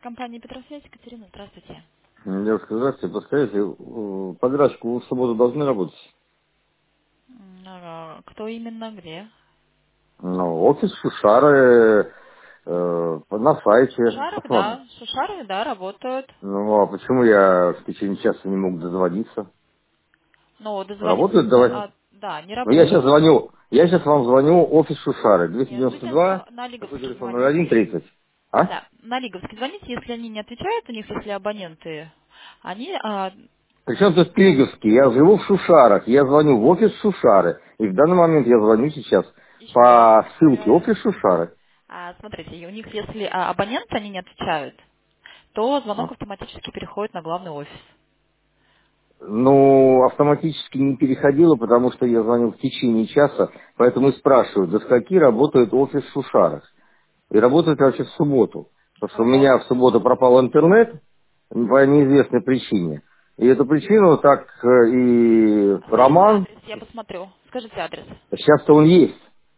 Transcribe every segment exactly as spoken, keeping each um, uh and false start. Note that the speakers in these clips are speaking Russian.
Компания Петросвязь, Екатерина, здравствуйте. Девушка, здравствуйте. Подскажите, э, по графику в субботу должны работать? М, а, Кто именно, где? Ну, офис Шушары э, на В сайте. Шушарах, Посмотрим. да. Шушары, да, работают. Ну, а почему я в течение часа не мог дозвониться? Но дозвониться, Работают? Давай. а, да, не Ну, я сейчас работают. звоню. Я сейчас вам звоню офис Шушары. Нет, двести девяносто звоните два, на, на такой Лиговский телефон ноль один звоните. тридцать. А? Да, на Лиговский звоните, если они не отвечают, у них, если абоненты, они, а, Причем тут Пиговский? Я живу в Шушарах. Я звоню в офис Шушары. И в данный момент я звоню сейчас еще раз по ссылке повторяю, офис Шушары. а, смотрите, и у них, если а, абоненты, они не отвечают, то звонок А. автоматически переходит на главный офис. Ну, автоматически не переходило, потому что я звонил в течение часа, поэтому и спрашиваю, до скольки работает офис в Шушарах. И работает вообще в субботу. Потому что у меня в субботу пропал интернет по неизвестной причине. И эту причину так э, и А скажите Роман, адрес, я посмотрю. Скажите адрес. сейчас-то он есть.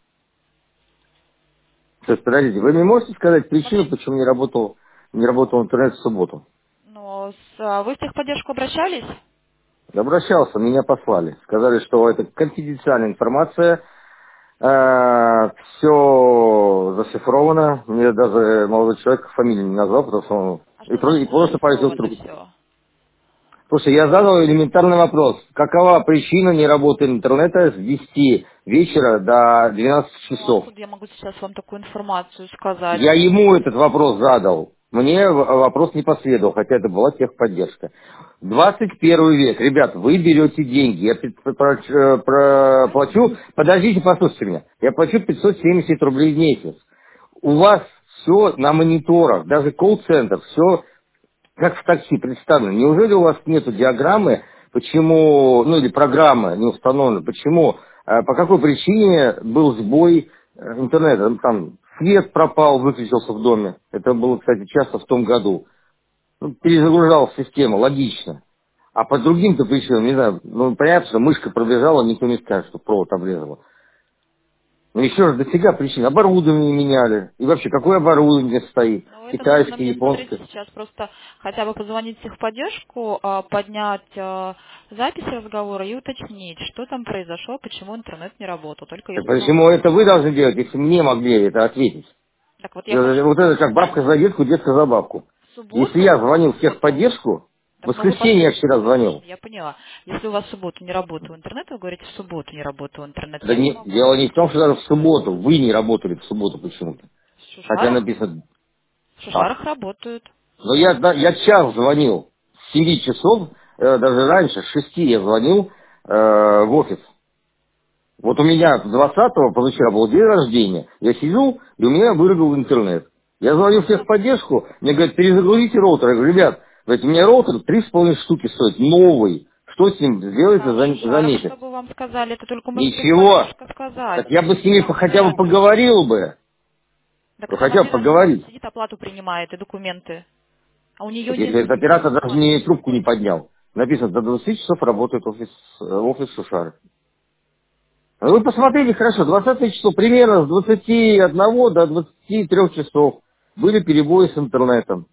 То есть, подождите, вы мне можете сказать причину, Смотрите. почему не работал, не работал интернет в субботу? Но с, а, вы в техподдержку обращались? Обращался, меня послали. Сказали, что это конфиденциальная информация, все зашифровано. Мне даже молодой человек фамилию не назвал, потому что он А и, что про- и значит просто повесил зашифровано трубку. все? Слушай, я задал элементарный вопрос. Какова причина не работы интернета с десяти вечера до двенадцати Ну, часов? откуда я могу сейчас вам такую информацию сказать? Я ему этот вопрос задал. Мне в- вопрос не последовал, хотя это была техподдержка. двадцать первый век. Ребят, вы берете деньги. Я пи- про- э, про- плачу... Подождите, послушайте меня. Я плачу пятьсот семьдесят рублей в месяц. У вас все на мониторах, даже колл-центр, все как в такси представлено. Неужели у вас нету диаграммы, почему, ну или программы не установлена, почему, э, по какой причине был сбой э, интернета? Ну, там свет пропал, выключился в доме. Это было, кстати, часто в том году. Ну, перезагружалась система, логично. А по другим-то причинам, не знаю, ну понятно, что мышка пробежала, никто не скажет, что провод обрезала. Ну еще раз, дофига причин. Оборудование меняли. И вообще, какое оборудование стоит? Ну, это нужно Китайское, мне, смотрите, японское. сейчас просто хотя бы позвонить в техподдержку, а, поднять а, запись разговора и уточнить, что там произошло, почему интернет не работал. Только Так если вам... почему это вы должны делать, если мне могли это ответить? Так вот я Э, хочу Вот это как уточнить. бабка за детку, детка за бабку. В Если я субботу, в звонил в субботу техподдержку, в Так, ну вы воскресенье я послушайте, вчера звонил. послушайте, я поняла. Если у вас в субботу не работал интернет, вы говорите, в субботу не работал интернет, Да я не не, могу. дело не в том, что даже в субботу. Вы не работали в субботу почему-то. В Хотя Шушарах? написано В так. Шушарах работают. Но я, да, я час звонил. С семи часов, э, даже раньше, с шести я звонил э, в офис. Вот у меня двадцатого позавчера был день рождения. Я сижу, и у меня вырубил интернет. Я звоню в техподдержку, мне говорят, перезагрузите роутер. Я говорю, ребят, говорит, у меня роутер три с половиной штуки стоит, новый. Что с ним сделается А в за, за Шушарах, месяц? чтобы вам сказали, это только может Ничего. техподдержка сказать. Так я бы с ними Вам хотя бы же... поговорил бы. Так Ну, там хотя бы оператор просто поговорить. сидит, оплату принимает и документы. А у нее Так нет если этот никаких оператор даже информаций. не трубку не поднял. Написано, до двадцати часов работает офис, э, офис Шушары. Ну, вы посмотрите хорошо, двадцатое число, примерно с двадцати одного до двадцати трёх часов были перебои с интернетом.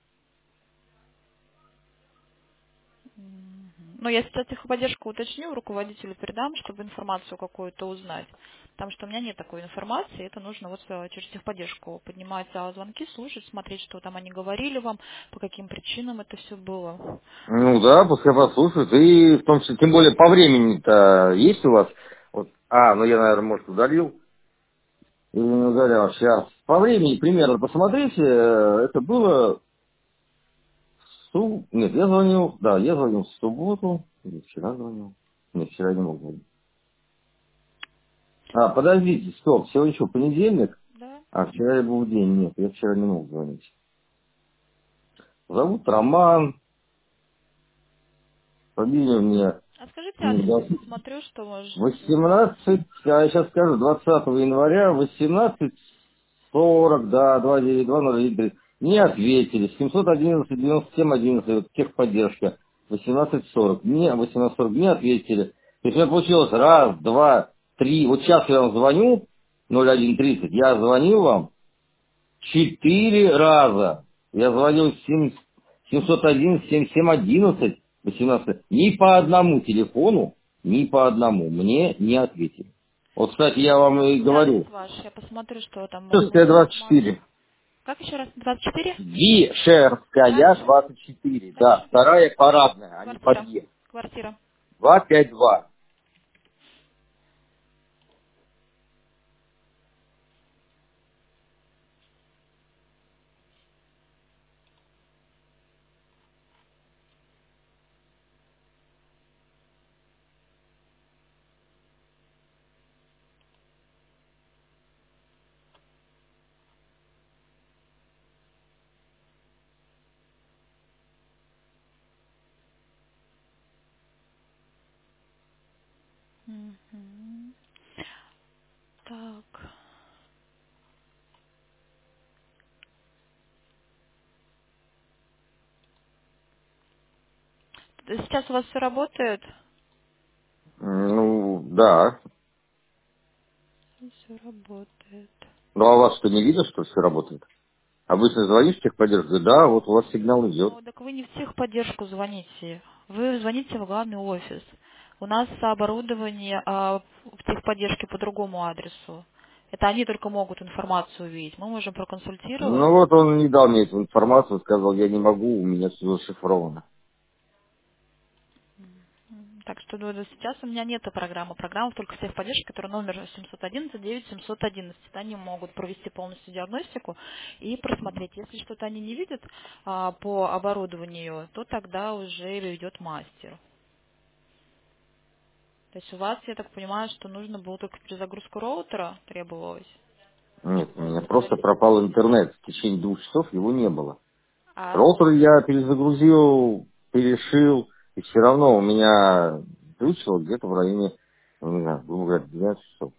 Ну, я сейчас техподдержку уточню, руководителю передам, чтобы информацию какую-то узнать. Потому что у меня нет такой информации, это нужно вот э, через техподдержку поднимать а, звонки, слушать, смотреть, что там они говорили вам, по каким причинам это все было. Ну да, пускай послушают. И в том числе, тем более по времени-то есть у вас? Вот. А, ну я, наверное, может, удалил. Или не удалял. Сейчас. По времени примерно посмотрите, э, это было в суб- Нет, я звонил, да, я звонил в субботу. Или вчера звонил. Нет, вчера не мог звонить. А, подождите, стоп, сегодня еще понедельник. Да? А вчера я был день, нет, я вчера не мог звонить. Зовут Роман, фамилия у меня А скажите не адрес, я даст. посмотрю, что может... восемнадцать, а я сейчас скажу, двадцатого января, восемнадцать сорок, да, два девять два ноль один. Не ответили. семьсот одиннадцать девяносто семь одиннадцать, вот техподдержка. восемнадцать сорок. Не, восемнадцать сорок не ответили. То есть у меня получилось раз, два, три. Вот сейчас я вам звоню, ноль один тридцать, я звонил вам четыре раза. Я звонил семь семьсот один семь семь одиннадцать восемнадцать. Ни по одному телефону, ни по одному мне не ответили. Вот, кстати, я вам и Адрес говорю. ваш, я посмотрю, что там могу Шерская вам двадцать информацию. четыре. Как еще раз? двадцать четыре? Вишерская Дальше. двадцать четыре. Да, Дальше. вторая парадная, а не Квартира. подъезд. Квартира. двести пятьдесят два. Мгм. Так. Сейчас у вас все работает? Ну, да. Все работает. Ну, а у вас что, не видно, что все работает? Обычно звонишь в техподдержку, говорю, да, вот у вас сигнал идет. Ну, так вы не в техподдержку звоните. Вы звоните в главный офис. У нас оборудование а, в техподдержке по другому адресу. Это они только могут информацию увидеть. Мы можем проконсультировать. Ну вот он не дал мне эту информацию, сказал, я не могу, у меня все зашифровано. М, Так что ну, сейчас у меня нет программы. Программа только в техподдержке, которая номер семьсот одиннадцать девять семьсот одиннадцать. Они могут провести полностью диагностику и просмотреть. Если что-то они не видят а, по оборудованию, то тогда уже идет мастер. То есть у вас, я так понимаю, что нужно было только перезагрузку роутера требовалось. Нет, у меня просто Установить. пропал интернет. В течение двух часов его не было. А, Роутер я перезагрузил, перешил, и все равно у меня включило где-то в районе, ну, не знаю, грубо говоря, двенадцать часов.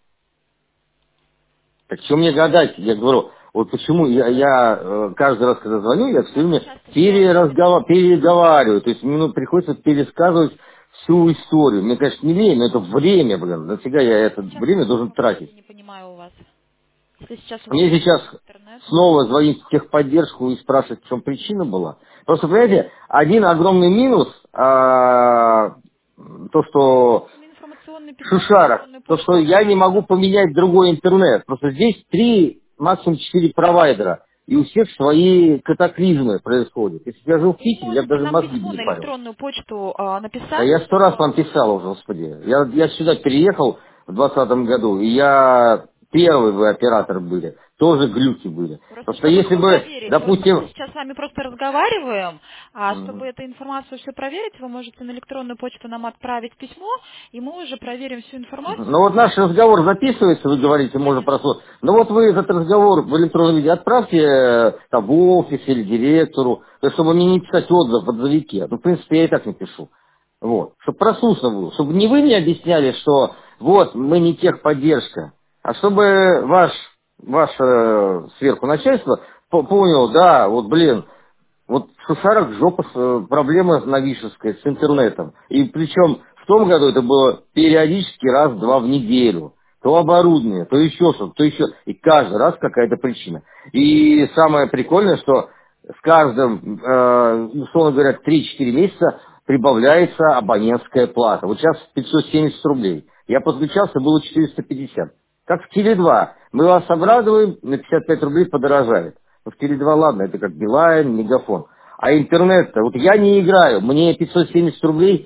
Так что мне гадать? Я говорю, вот почему я, я э, каждый раз, когда звоню, я все у нас время сейчас еще переразгова- переговариваю. То есть мне ну, приходится пересказывать всю историю. Мне, конечно, не лень, но это время, блин. Нафига я это сейчас время в должен чем дело, тратить? я не понимаю у вас. Если сейчас у вас Мне сейчас работает интернет, снова звонить в техподдержку и спрашивать, в чем причина была. Просто, понимаете, один огромный минус, а, то, что ну, информационное письмо на Шушара, электронную то, почту что я не могу отправится. поменять другой интернет. Просто здесь три, максимум четыре провайдера. И у всех свои катаклизмы происходят. Если бы я жил в Вы не Питере, я бы можете даже нам мозги бы письмо не на парил. электронную почту а, А написать, я сто раз что вам писал уже, господи. Я, я сюда переехал в двадцатом году, и я первый вы оператор были. Тоже глюки были. просто Просто чтобы если все бы, проверить. Просто мы допустим... сейчас с вами просто разговариваем, а чтобы Мгм. эту информацию все проверить, вы можете на электронную почту нам отправить письмо, и мы уже проверим всю Ну информацию. вот наш разговор записывается, вы говорите, можно Конечно. прослушать. Ну вот вы этот разговор в электронном виде отправьте э, там, в офис или директору, то есть, чтобы мне не писать отзыв в отзывике. Ну, в принципе, я и так напишу. Вот. Чтобы прослушано было. Чтобы не вы мне объясняли, что вот, мы не техподдержка, а чтобы ваш, ваше сверху начальство по- понял, да, вот, блин, вот в Шушарах жопа, с- э, проблема новишеская с интернетом. И причем в том году это было периодически раз-два в неделю. То оборудование, то еще что-то, то еще. И каждый раз какая-то причина. И самое прикольное, что с каждым, э, условно говоря, три-четыре месяца прибавляется абонентская плата. Вот сейчас пятьсот семьдесят рублей. Я подключался, было четыреста пятьдесят. Как в Теле два. Мы вас обрадуем, на пятьдесят пять рублей подорожает. Ну, в Теле два, ладно, это как Билайн, Мегафон. А интернет-то, вот я не играю, мне пятьсот семьдесят рублей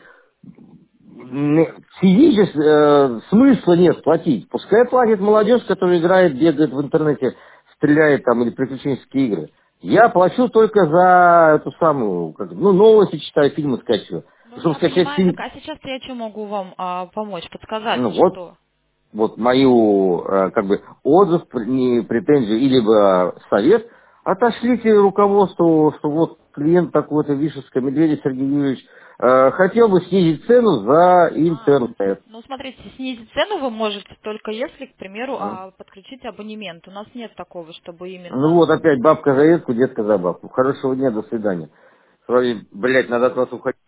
м, физически э, смысла нет платить. Пускай платит молодежь, которая играет, бегает в интернете, стреляет там или приключенческие игры. Я плачу только за эту самую, как, ну, новости читаю, фильмы скачиваю. Ну, Чтобы я скачать понимаю, так, фильм, а сейчас я что могу вам а, помочь, подсказать, ну вот, что? вот мою, э, как бы, отзыв, пр- не претензию, или бы совет, отошлите руководству, что вот клиент такой-то, Вишевская, Медведев Сергей Юрьевич, э, хотел бы снизить цену за А, интернет. ну, смотрите, снизить цену вы можете только если, к примеру, М. а, подключить абонемент. У нас нет такого, чтобы Ну именно... вот опять бабка за ветку, детка за бабку. Хорошего дня, до свидания. С вами, блядь, надо от вас уходить.